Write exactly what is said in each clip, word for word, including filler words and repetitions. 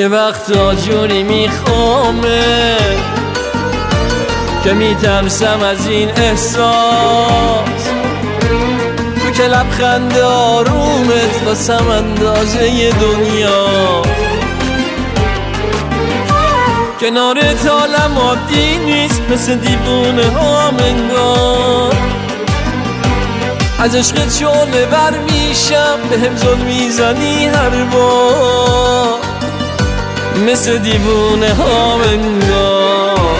یه وقتا جوری میخوامه که میترسم از این احساس، تو که لبخند آرومت واسم اندازه دنیا. کنارت حالم عادی نیست، مثل دیوونه ها منگار. از عشق شعله بر میشم، به هم ظلم میزنی هر بار، مثل دیوونه ها منگار.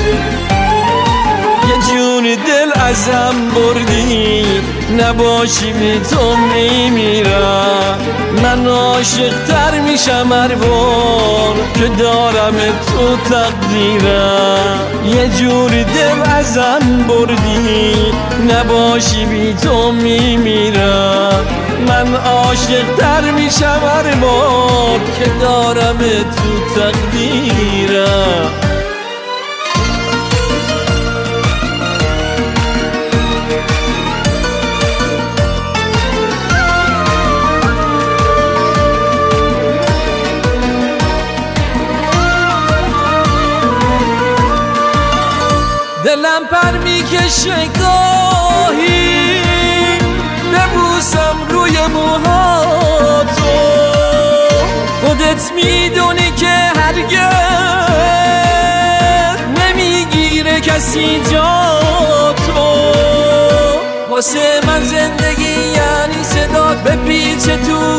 یه جوری دل ازم بردی، نباشی بی تو میمیرم. من عاشق تر میشم هر بار که دارم تو تقدیرم. یه جوری دل ازم بردی، نباشی بی تو میمیرم. من عاشق تر میشم هر بار که دارم تو تقدیرم. دلم پر میکشه گاهی ببوسم روی موهاتو، خودت میدونی که هرگز نمیگیره کسی جاتو. واسه من زندگی یعنی صدات بپیچه تو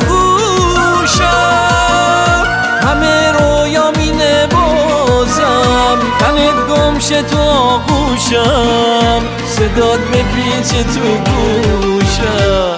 گوشم، همه رویا مینه بازم تنت گمشه تو آغوشم، صدات بپیچه تو گوشم.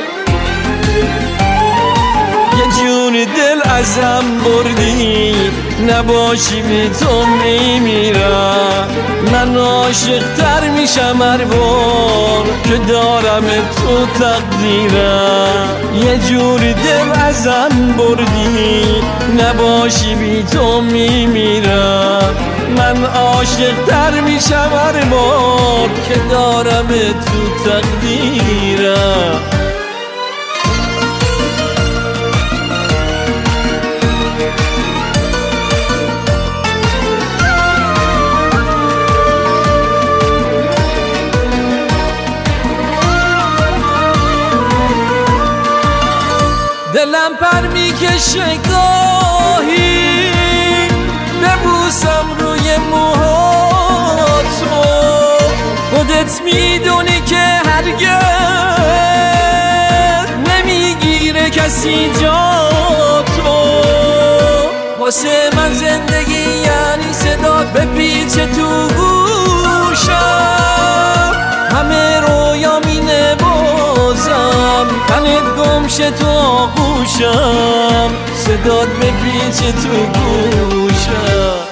یه جوری دل ازم بردی، نباشی بی تو میمیرم. من عاشق تر میشم هر بار که دارم تو تقدیرم. یه جوری دل ازم بردی، نباشی بی تو میمیرم. من عاشق تر میشم هر بار که دارم تو تقدیرم. دلم پر میکشه گاهی ببوسم روی موهاتو، خودت میدونی که هرگز نمیگیره کسی جاتو. واسه من زندگی یعنی صدات بپیچه تو گوشم، همه رویا مینه بازم تنت گمشه تو آغوشم، صدات بپیچه تو گوشم.